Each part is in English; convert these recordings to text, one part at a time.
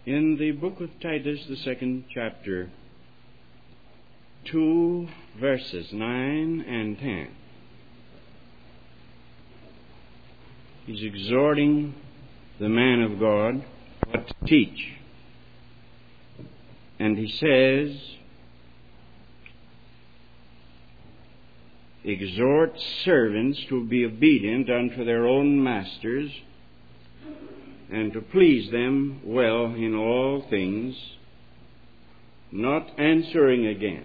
In the book of Titus, the 2nd chapter, 2 verses 9 and 10, he's exhorting the man of God what to teach. And he says, exhort servants to be obedient unto their own masters, and to please them well in all things, not answering again,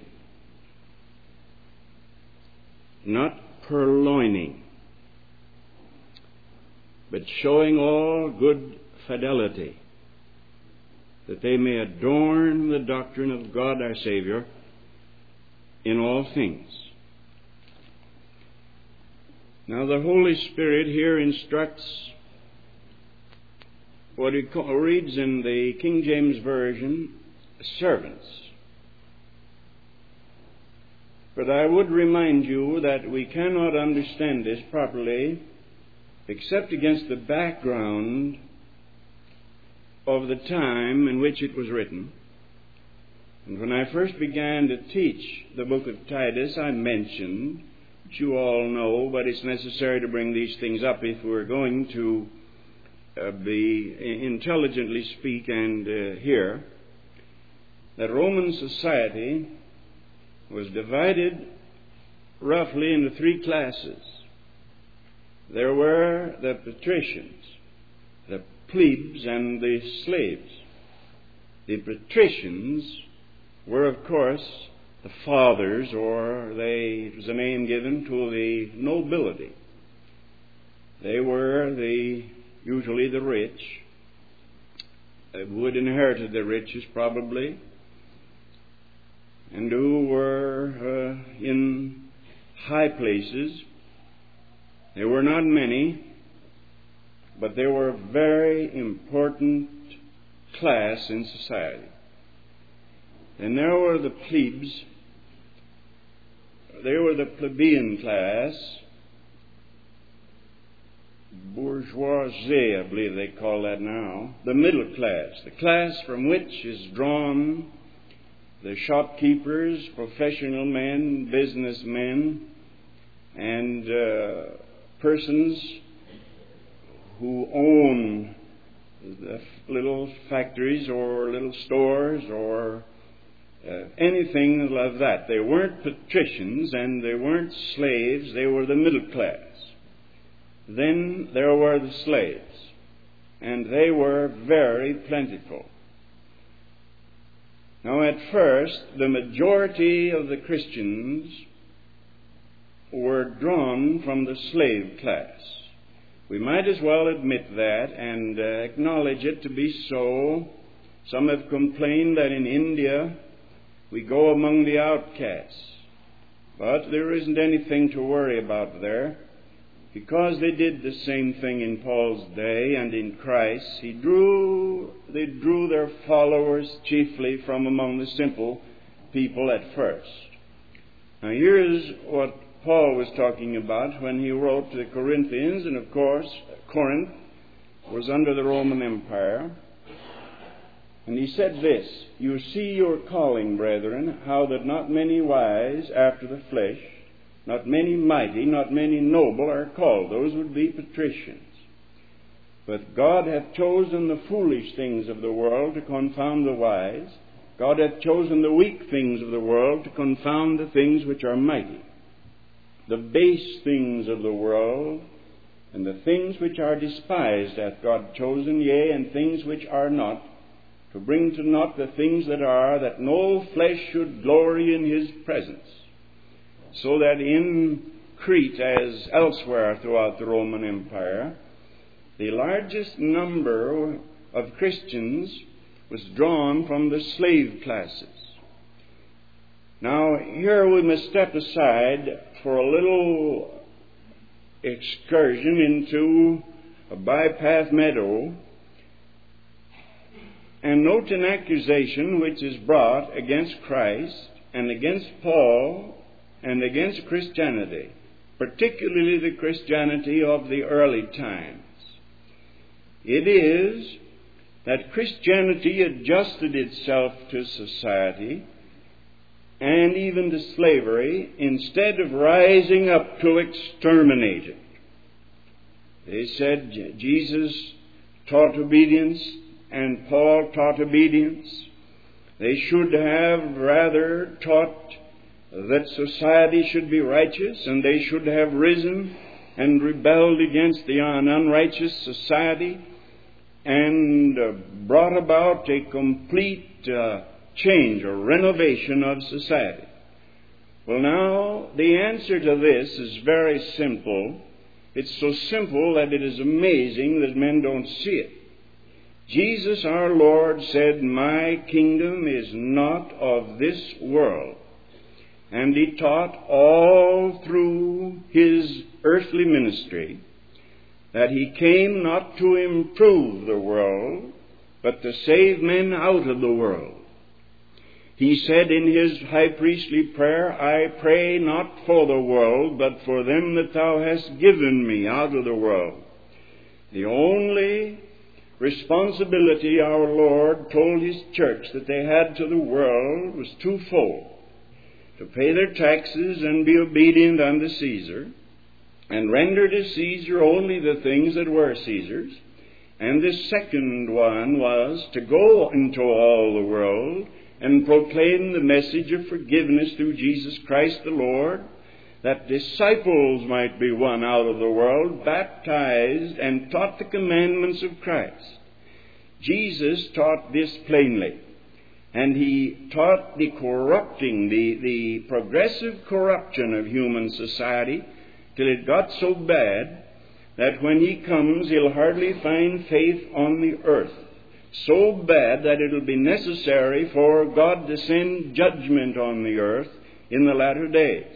not purloining, but showing all good fidelity, that they may adorn the doctrine of God our Savior in all things. Now the Holy Spirit here instructs what he reads in the King James Version, servants. But I would remind you that we cannot understand this properly except against the background of the time in which it was written. And when I first began to teach the book of Titus, I mentioned, which you all know, but it's necessary to bring these things up if we're going to intelligently speak and hear, that Roman society was divided roughly into three classes. There were the patricians, the plebes, and the slaves. The patricians were, of course, the fathers, or it was a name given to the nobility. They were usually the rich, who had inherited the riches probably, and who were in high places. They were not many, but they were a very important class in society. And there were the plebes. They were the plebeian class, bourgeoisie, I believe they call that now, the middle class, the class from which is drawn the shopkeepers, professional men, businessmen, and persons who own the little factories or little stores or anything like that. They weren't patricians and they weren't slaves, they were the middle class. Then there were the slaves, and they were very plentiful. Now at first, the majority of the Christians were drawn from the slave class. We might as well admit that and acknowledge it to be so. Some have complained that in India we go among the outcasts. But there isn't anything to worry about there, because they did the same thing in Paul's day and in Christ. They drew their followers chiefly from among the simple people at first. Now here's what Paul was talking about when he wrote to the Corinthians, and of course Corinth was under the Roman Empire. And he said this, "You see your calling, brethren, how that not many wise after the flesh, not many mighty, not many noble are called." Those would be patricians. "But God hath chosen the foolish things of the world to confound the wise. God hath chosen the weak things of the world to confound the things which are mighty. The base things of the world and the things which are despised hath God chosen, yea, and things which are not, to bring to naught the things that are, that no flesh should glory in his presence." So that in Crete, as elsewhere throughout the Roman Empire, the largest number of Christians was drawn from the slave classes. Now, here we must step aside for a little excursion into a bypath meadow and note an accusation which is brought against Christ and against Paul and against Christianity, particularly the Christianity of the early times. It is that Christianity adjusted itself to society and even to slavery instead of rising up to exterminate it. They said Jesus taught obedience and Paul taught obedience. They should have rather taught that society should be righteous, and they should have risen and rebelled against an unrighteous society and brought about a complete change or renovation of society. Well, now, the answer to this is very simple. It's so simple that it is amazing that men don't see it. Jesus our Lord said, "My kingdom is not of this world." And He taught all through His earthly ministry that He came not to improve the world, but to save men out of the world. He said in His high priestly prayer, "I pray not for the world, but for them that Thou hast given me out of the world." The only responsibility our Lord told His church that they had to the world was twofold: to pay their taxes and be obedient unto Caesar, and render to Caesar only the things that were Caesar's. And the second one was to go into all the world and proclaim the message of forgiveness through Jesus Christ the Lord, that disciples might be won out of the world, baptized, and taught the commandments of Christ. Jesus taught this plainly. And He taught the corrupting, the progressive corruption of human society, till it got so bad that when He comes, He'll hardly find faith on the earth. So bad that it'll be necessary for God to send judgment on the earth in the latter days.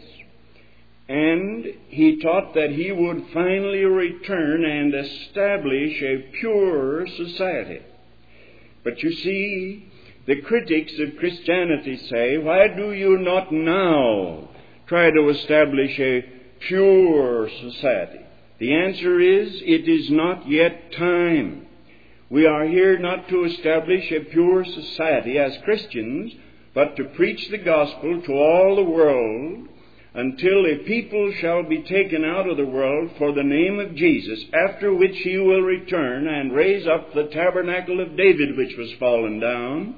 And He taught that He would finally return and establish a pure society. But you see, the critics of Christianity say, "Why do you not now try to establish a pure society?" The answer is, it is not yet time. We are here not to establish a pure society as Christians, but to preach the gospel to all the world until a people shall be taken out of the world for the name of Jesus, after which He will return and raise up the tabernacle of David which was fallen down,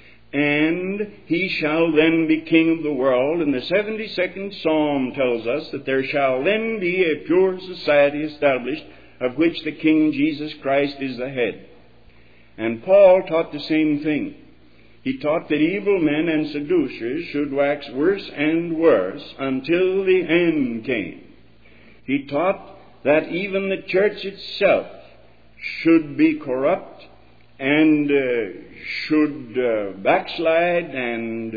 and He shall then be king of the world. And the 72nd Psalm tells us that there shall then be a pure society established, of which the King Jesus Christ is the head. And Paul taught the same thing. He taught that evil men and seducers should wax worse and worse until the end came. He taught that even the church itself should be corrupt and should backslide and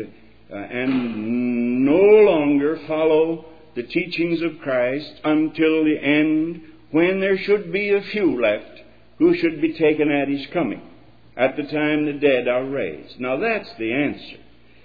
no longer follow the teachings of Christ until the end, when there should be a few left who should be taken at His coming, at the time the dead are raised. Now that's the answer.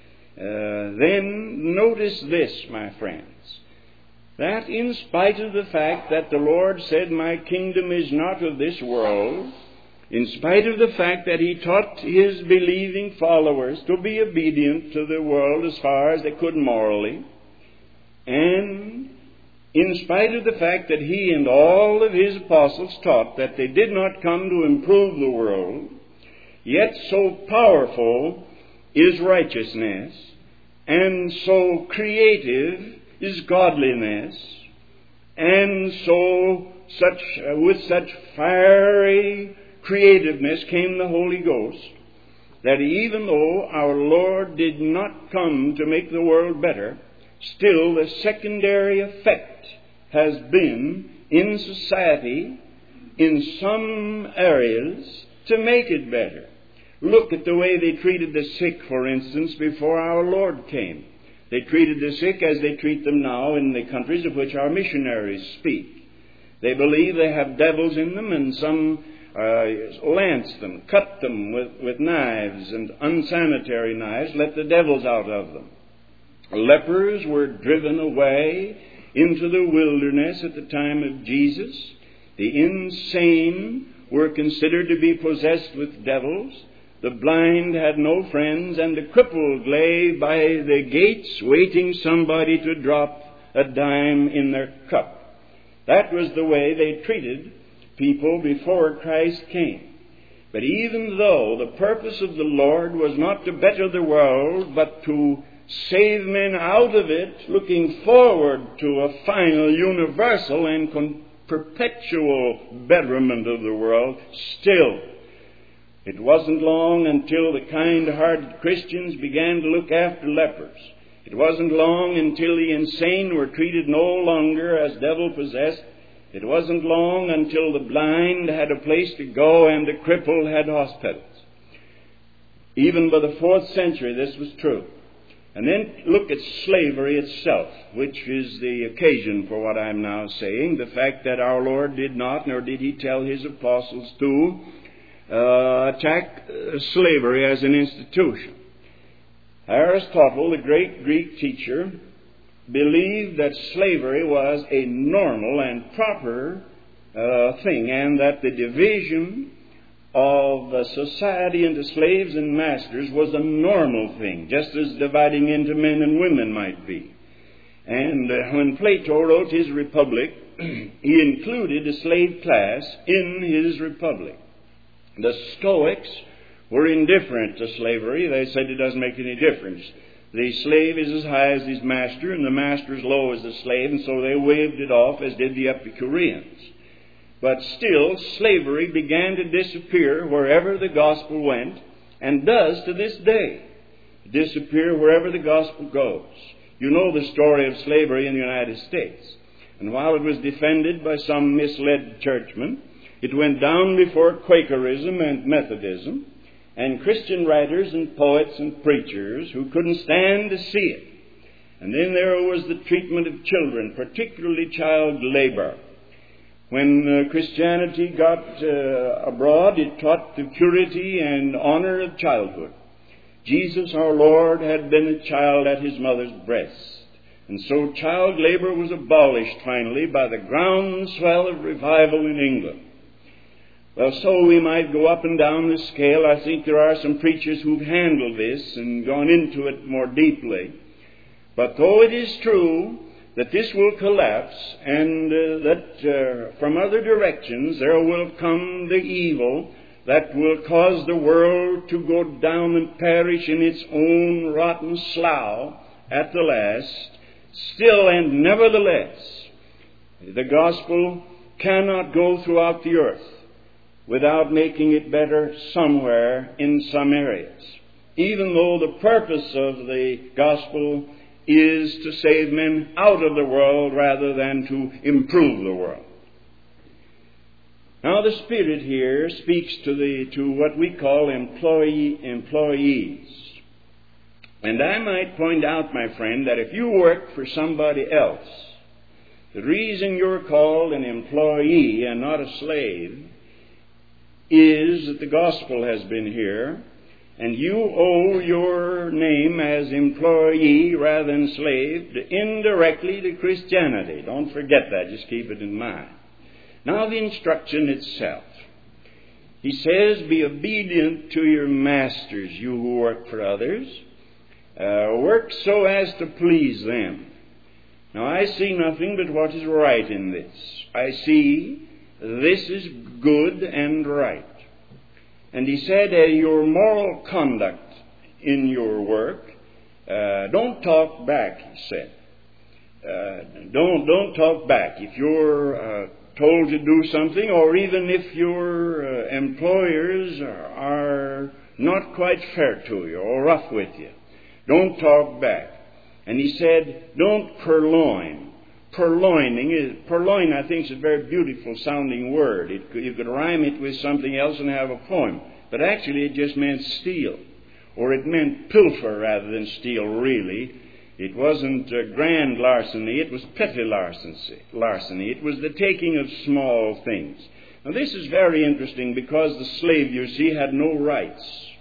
Then notice this, my friends, that in spite of the fact that the Lord said, "My kingdom is not of this world," in spite of the fact that He taught His believing followers to be obedient to the world as far as they could morally, and in spite of the fact that He and all of His apostles taught that they did not come to improve the world, yet so powerful is righteousness, and so creative is godliness, and with such fiery creativeness came the Holy Ghost, that even though our Lord did not come to make the world better, still the secondary effect has been in society, in some areas, to make it better. Look at the way they treated the sick, for instance, before our Lord came. They treated the sick as they treat them now in the countries of which our missionaries speak. They believe they have devils in them, and some lance them, cut them with knives and unsanitary knives, let the devils out of them. Lepers were driven away into the wilderness at the time of Jesus. The insane were considered to be possessed with devils. The blind had no friends, and the crippled lay by the gates waiting somebody to drop a dime in their cup. That was the way they treated people before Christ came. But even though the purpose of the Lord was not to better the world, but to save men out of it, looking forward to a final, universal, and perpetual betterment of the world, still, it wasn't long until the kind-hearted Christians began to look after lepers. It wasn't long until the insane were treated no longer as devil-possessed. It wasn't long until the blind had a place to go and the crippled had hospitals. Even by the 4th century, this was true. And then look at slavery itself, which is the occasion for what I'm now saying, the fact that our Lord did not, nor did He tell His apostles to, attack slavery as an institution. Aristotle, the great Greek teacher, believed that slavery was a normal and proper thing, and that the division of society into slaves and masters was a normal thing, just as dividing into men and women might be. And when Plato wrote his Republic, he included a slave class in his Republic. The Stoics were indifferent to slavery. They said it doesn't make any difference. The slave is as high as his master, and the master as low as the slave, and so they waved it off, as did the Epicureans. But still, slavery began to disappear wherever the gospel went, and does to this day disappear wherever the gospel goes. You know the story of slavery in the United States. And while it was defended by some misled churchmen, it went down before Quakerism and Methodism, and Christian writers and poets and preachers who couldn't stand to see it. And then there was the treatment of children, particularly child labor. When Christianity got abroad, it taught the purity and honor of childhood. Jesus, our Lord, had been a child at His mother's breast. And so child labor was abolished finally by the groundswell of revival in England. Well, so we might go up and down the scale. I think there are some preachers who've handled this and gone into it more deeply. But though it is true that this will collapse, and that from other directions there will come the evil that will cause the world to go down and perish in its own rotten slough at the last, still and nevertheless, the gospel cannot go throughout the earth without making it better somewhere in some areas, even though the purpose of the gospel is to save men out of the world rather than to improve the world. Now the Spirit here speaks to what we call employees. And I might point out, my friend, that if you work for somebody else, the reason you're called an employee and not a slave is that the gospel has been here, and you owe your name as employee rather than slave indirectly to Christianity. Don't forget that. Just keep it in mind. Now the instruction itself. He says, be obedient to your masters, you who work for others. Work so as to please them. Now I see nothing but what is right in this. I see this is good and right. And he said, your moral conduct in your work, don't talk back, he said. Don't talk back. If you're told to do something, or even if your employers are not quite fair to you or rough with you, don't talk back. And he said, don't purloin. Purloin, I think, is a very beautiful sounding word. You could rhyme it with something else and have a poem. But actually it just meant steal. Or it meant pilfer rather than steal, really. It wasn't grand larceny, it was petty larceny. It was the taking of small things. Now this is very interesting because the slave, you see, had no rights.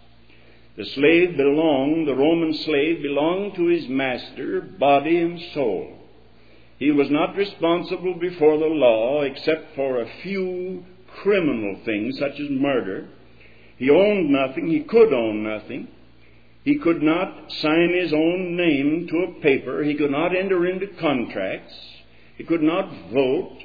The Roman slave belonged to his master, body and soul. He was not responsible before the law except for a few criminal things such as murder. He owned nothing. He could own nothing. He could not sign his own name to a paper. He could not enter into contracts. He could not vote.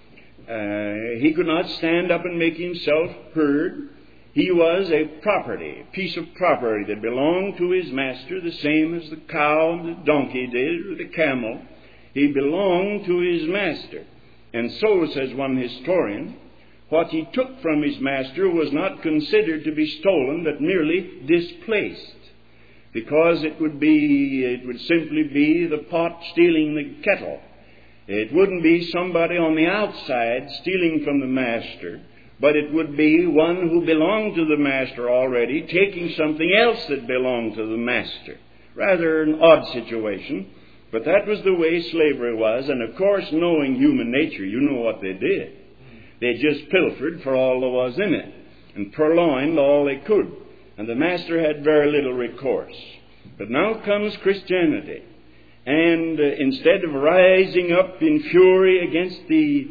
He could not stand up and make himself heard. He was a property, a piece of property that belonged to his master, the same as the cow and the donkey did, or the camel. He belonged to his master. And so, says one historian, what he took from his master was not considered to be stolen, but merely displaced. Because it would simply be the pot stealing the kettle. It wouldn't be somebody on the outside stealing from the master, but it would be one who belonged to the master already, taking something else that belonged to the master. Rather an odd situation, but that was the way slavery was. And of course, knowing human nature, you know what they did. They just pilfered for all there was in it, and purloined all they could. And the master had very little recourse. But now comes Christianity. And instead of rising up in fury against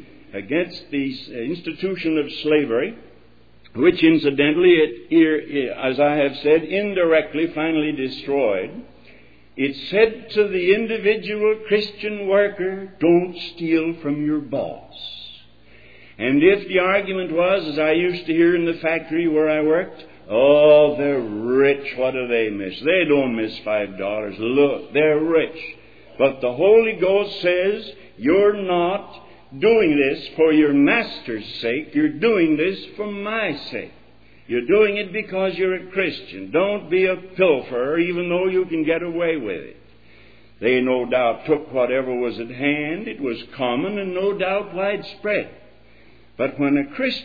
the institution of slavery, which incidentally, as I have said, indirectly finally destroyed, it said to the individual Christian worker, don't steal from your boss. And if the argument was, as I used to hear in the factory where I worked, oh, they're rich, what do they miss? They don't miss $5. Look, they're rich. But the Holy Ghost says, you're not doing this for your master's sake. You're doing this for my sake. You're doing it because you're a Christian. Don't be a pilferer, even though you can get away with it. They no doubt took whatever was at hand. It was common and no doubt widespread. But when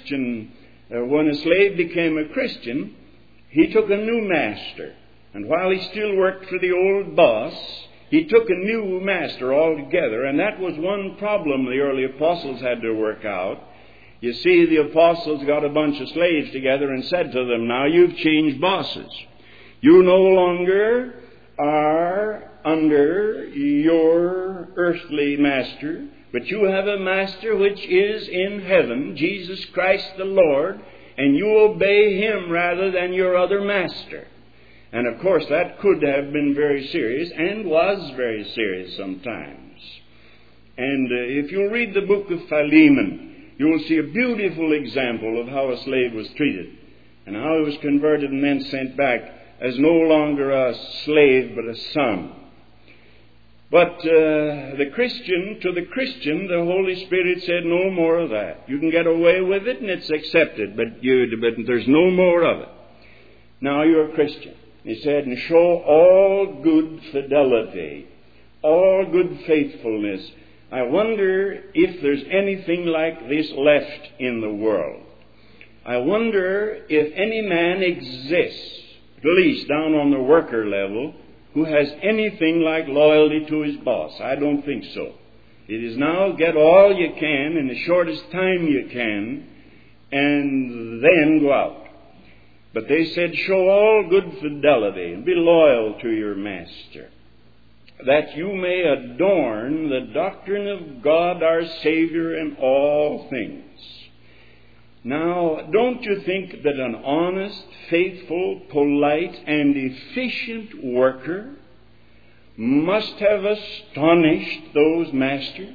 a slave became a Christian, he took a new master. And while he still worked for the old boss, he took a new master altogether. And that was one problem the early apostles had to work out. You see, the apostles got a bunch of slaves together and said to them, now you've changed bosses. You no longer are under your earthly master, but you have a master which is in heaven, Jesus Christ the Lord, and you obey him rather than your other master. And of course that could have been very serious, and was very serious sometimes. And if you read the book of Philemon, you will see a beautiful example of how a slave was treated, and how he was converted and then sent back as no longer a slave but a son. But to the Christian, the Holy Spirit said, no more of that. You can get away with it and it's accepted, but there's no more of it. Now you're a Christian. He said, and show all good fidelity, all good faithfulness. I wonder if there's anything like this left in the world. I wonder if any man exists, at least down on the worker level, who has anything like loyalty to his boss. I don't think so. It is now get all you can in the shortest time you can, and then go out. But they said, show all good fidelity and be loyal to your master, that you may adorn the doctrine of God our Savior in all things. Now, don't you think that an honest, faithful, polite, and efficient worker must have astonished those masters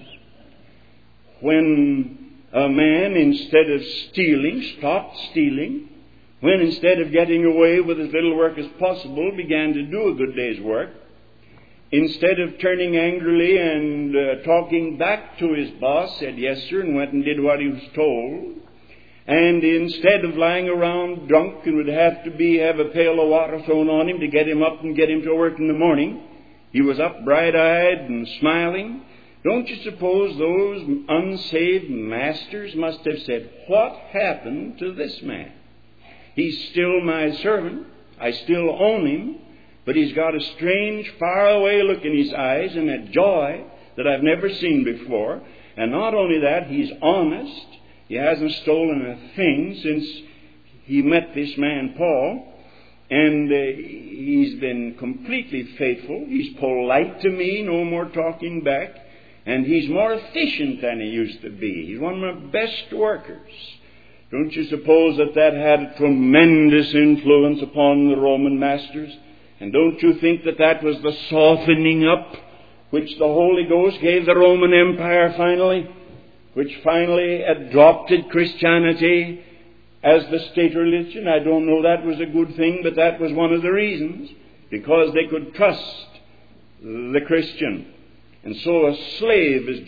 when a man, instead of stealing, stopped stealing, when instead of getting away with as little work as possible, began to do a good day's work, instead of turning angrily and talking back to his boss, said yes sir, and went and did what he was told, and instead of lying around drunk and would have a pail of water thrown on him to get him up and get him to work in the morning, he was up bright-eyed and smiling. Don't you suppose those unsaved masters must have said, what happened to this man? He's still my servant. I still own him. But he's got a strange, faraway look in his eyes and a joy that I've never seen before. And not only that, he's honest. He hasn't stolen a thing since he met this man Paul. And he's been completely faithful. He's polite to me, no more talking back. And he's more efficient than he used to be. He's one of my best workers. Don't you suppose that that had a tremendous influence upon the Roman masters? And don't you think that that was the softening up which the Holy Ghost gave the Roman Empire finally, which finally adopted Christianity as the state religion? I don't know that was a good thing, but that was one of the reasons, because they could trust the Christian. And so a slave, as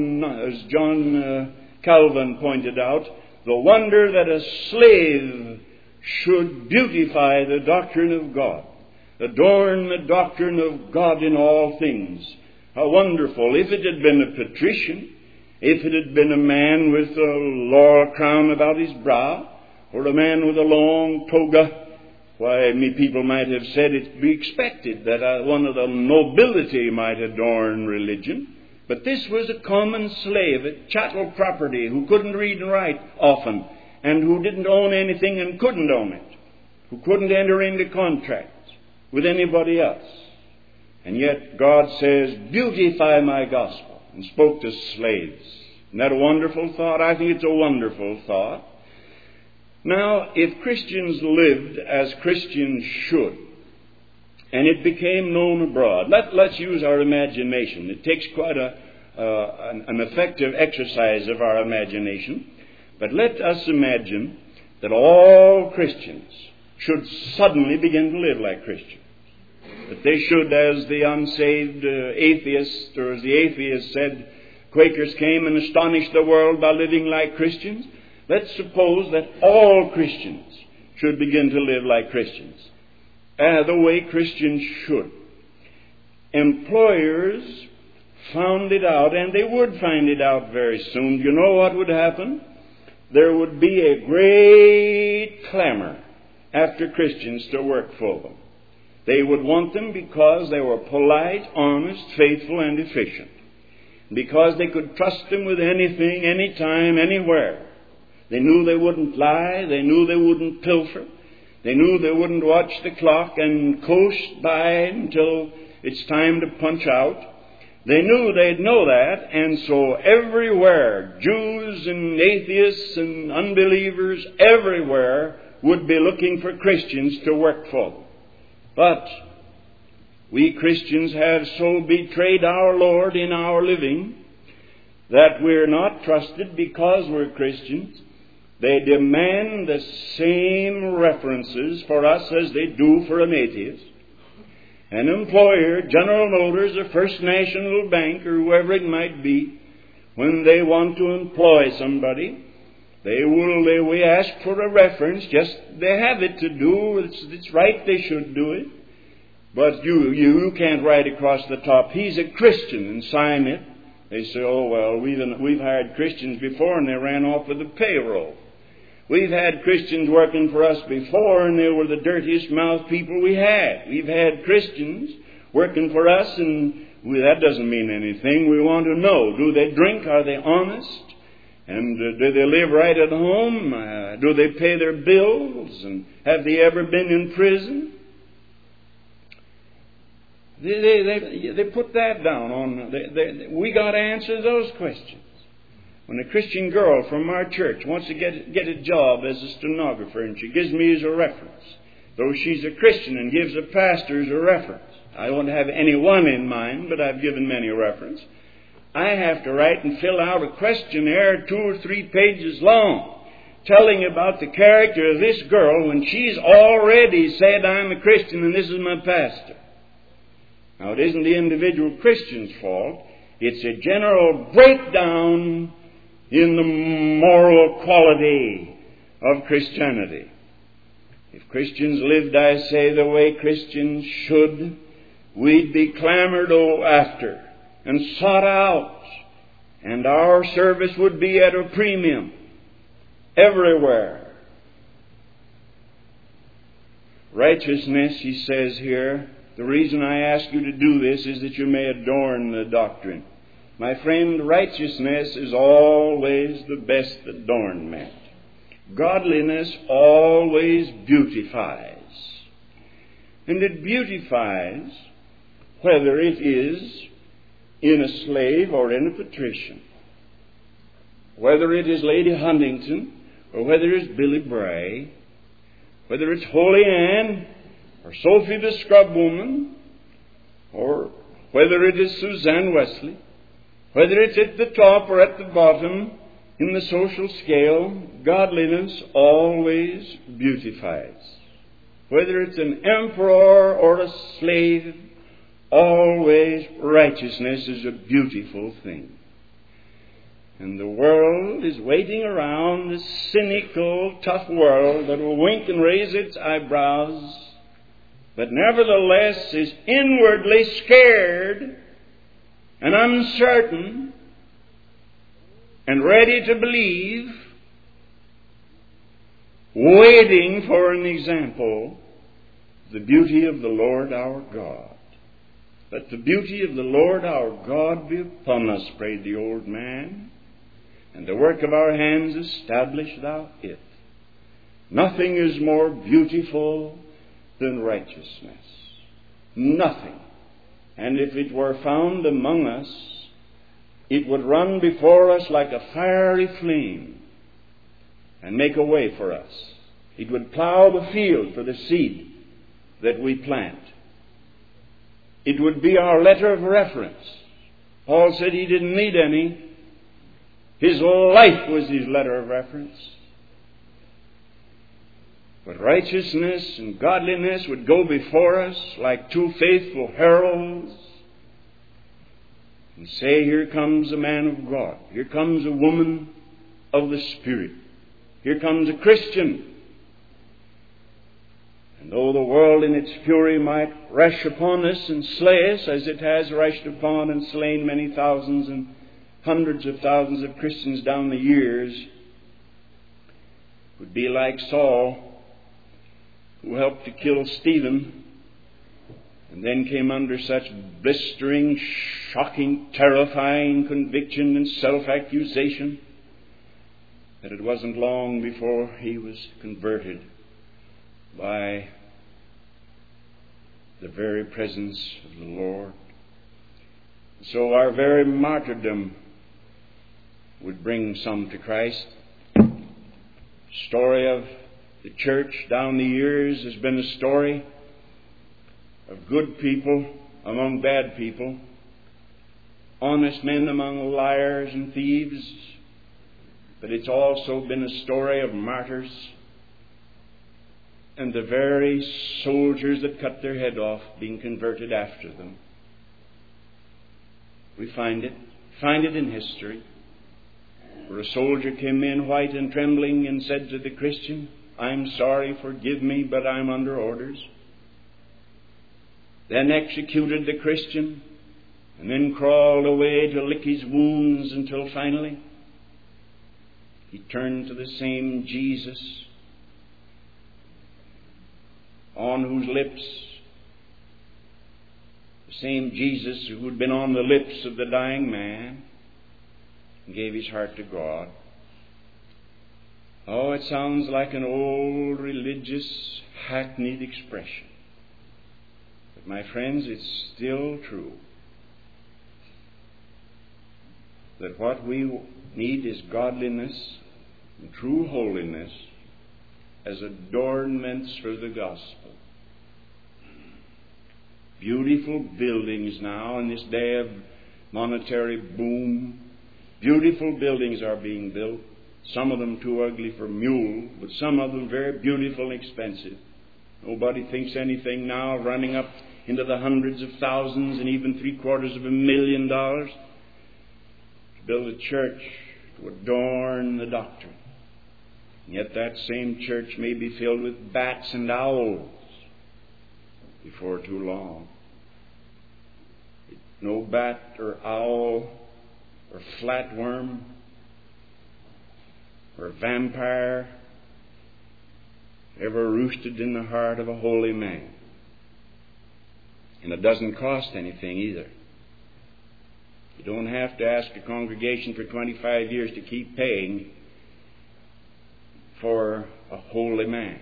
John Calvin pointed out, the wonder that a slave should beautify the doctrine of God, adorn the doctrine of God in all things. How wonderful! If it had been a patrician, if it had been a man with a laurel crown about his brow, or a man with a long toga, why, people might have said it to be expected that one of the nobility might adorn religion. But this was a common slave, a chattel property, who couldn't read and write often, and who didn't own anything and couldn't own it, who couldn't enter into contracts with anybody else. And yet God says, beautify my gospel, and spoke to slaves. Isn't that a wonderful thought? I think it's a wonderful thought. Now, if Christians lived as Christians should, and it became known abroad, let's use our imagination. It takes quite an effective exercise of our imagination. But let us imagine that all Christians should suddenly begin to live like Christians. That they should, as the unsaved atheist, or as the atheist said, Quakers came and astonished the world by living like Christians. Let's suppose that all Christians should begin to live like Christians, the way Christians should. Employers found it out, and they would find it out very soon. You know what would happen? There would be a great clamor after Christians to work for them. They would want them because they were polite, honest, faithful, and efficient. Because they could trust them with anything, anytime, anywhere. They knew they wouldn't lie. They knew they wouldn't pilfer. They knew they wouldn't watch the clock and coast by until it's time to punch out. They knew they'd know that, and so everywhere, Jews and atheists and unbelievers, everywhere would be looking for Christians to work for them. But we Christians have so betrayed our Lord in our living that we're not trusted because we're Christians. They demand the same references for us as they do for an atheist. An employer, General Motors or First National Bank or whoever it might be, when they want to employ somebody, we ask for a reference. Just they have it to do. It's right. They should do it. But you can't write across the top, he's a Christian, and sign it. They say, oh, well, we've hired Christians before and they ran off with the payroll. We've had Christians working for us before and they were the dirtiest mouthed people we had. We've had Christians working for us and that doesn't mean anything. We want to know, do they drink? Are they honest? And do they live right at home? Do they pay their bills? And have they ever been in prison? They put that down. We got to answer those questions. When a Christian girl from our church wants to get a job as a stenographer and she gives me as a reference, though she's a Christian and gives a pastor as a reference, I don't have any one in mind, but I've given many a reference. I have to write and fill out a questionnaire 2 or 3 pages long, telling about the character of this girl when she's already said, I'm a Christian and this is my pastor. Now, it isn't the individual Christian's fault. It's a general breakdown in the moral quality of Christianity. If Christians lived, I say, the way Christians should, we'd be clamored after and sought out, and our service would be at a premium everywhere. Righteousness, he says here, the reason I ask you to do this is that you may adorn the doctrine. My friend, righteousness is always the best adornment. Godliness always beautifies. And it beautifies whether it is in a slave or in a patrician. Whether it is Lady Huntington or whether it's Billy Bray, whether it's Holy Ann, or Sophie the Scrub Woman, or whether it is Suzanne Wesley, whether it's at the top or at the bottom in the social scale, godliness always beautifies. Whether it's an emperor or a slave, always righteousness is a beautiful thing. And the world is waiting around, this cynical, tough world that will wink and raise its eyebrows, but nevertheless is inwardly scared and uncertain and ready to believe, waiting for an example, the beauty of the Lord our God. Let the beauty of the Lord our God be upon us, prayed the old man, and the work of our hands establish thou it. Nothing is more beautiful than righteousness. Nothing. And if it were found among us, it would run before us like a fiery flame and make a way for us. It would plow the field for the seed that we plant. It would be our letter of reference. Paul said he didn't need any. His life was his letter of reference. But righteousness and godliness would go before us like two faithful heralds and say, here comes a man of God. Here comes a woman of the Spirit. Here comes a Christian. And though the world in its fury might rush upon us and slay us, as it has rushed upon and slain many thousands and hundreds of thousands of Christians down the years, it would be like Saul, who helped to kill Stephen, and then came under such blistering, shocking, terrifying conviction and self-accusation that it wasn't long before he was converted by the very presence of the Lord. So our very martyrdom would bring some to Christ. The story of the church down the years has been a story of good people among bad people, honest men among liars and thieves, but it's also been a story of martyrs and the very soldiers that cut their head off being converted after them. We find it in history, where a soldier came in white and trembling and said to the Christian, I'm sorry, forgive me, but I'm under orders. Then executed the Christian, and then crawled away to lick his wounds until finally he turned to the same Jesus on whose lips, the same Jesus who had been on the lips of the dying man, and gave his heart to God. Oh, it sounds like an old religious hackneyed expression. But my friends, it's still true. That what we need is godliness and true holiness as adornments for the gospel. Beautiful buildings now in this day of monetary boom. Beautiful buildings are being built. Some of them too ugly for mule, but some of them very beautiful and expensive. Nobody thinks anything now of running up into the hundreds of thousands and even $750,000 to build a church to adorn the doctrine. And yet that same church may be filled with bats and owls before too long. No bat or owl or flatworm or vampire ever roosted in the heart of a holy man. And it doesn't cost anything either. You don't have to ask a congregation for 25 years to keep paying for a holy man.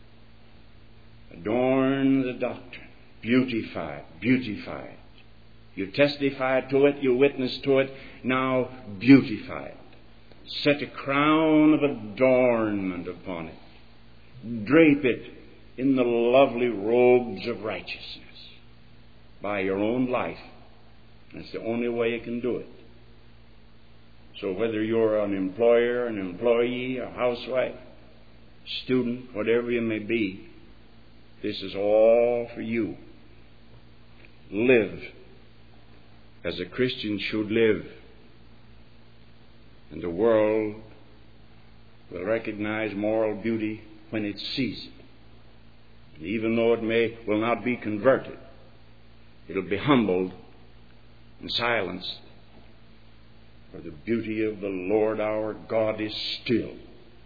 Adorn the doctrine. Beautify it. You testify to it, you witness to it, now beautify it. set a crown of adornment upon it. Drape it in the lovely robes of righteousness by your own life. That's the only way you can do it. So whether you're an employer, an employee, a housewife, student, whatever you may be, this is all for you. Live as a Christian should live. And the world will recognize moral beauty when it sees it. And even though it will not be converted, it'll be humbled and silenced. For the beauty of the Lord our God is still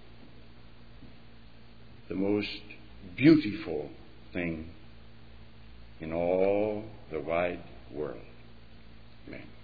the most beautiful thing in all the wide world. Amen.